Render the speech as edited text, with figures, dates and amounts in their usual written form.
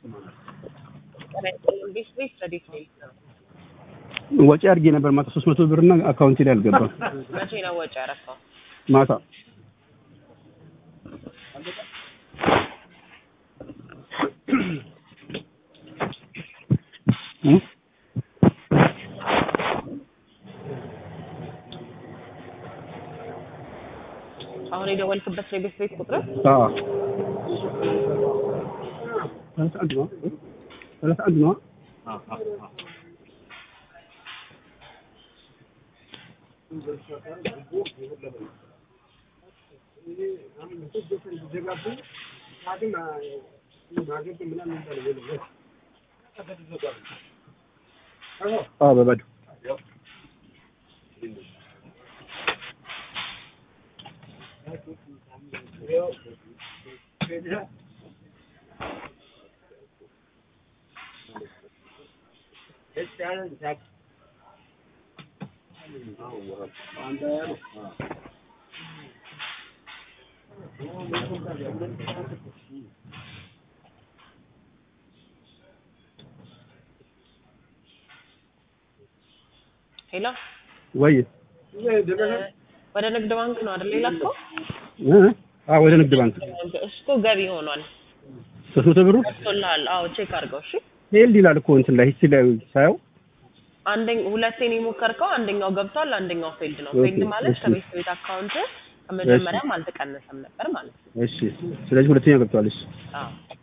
ቤት ረዲት ነው ወጪ አድርጌ ነበር ማታ 300 ብርና አካውንቴ ላይ አልገባም። መቼ ነው ወጪ ያረፈው? ማታ አሁን የደወልክበት ቤት ቁጥር? አዎ 31 ነው። በባዶ ሄሎ ወይ ወደ ንግድ ባንክ ነው አይደል የላከው? ወደ ንግድ ባንክ እሱ ገቢ ሆኗል። 300 ብሩ ቶላል። አዎ ቼክ አድርገው። እሺ ሄል ይላል እኮ እንትን ላይ ሂስትሪ ላይ ሳየው ሁለቴን የሞከርከው አንደኛው ገብቷል፣ አንደኛው ፌልድ ነው። ፌልድ ማለት ከቤት አካውንት ከመጀመሪያም አልተቀነሰም ነበር ማለት ነው። እሺ ስለዚህ ሁለተኛው ገብቷል። እሺ አዎ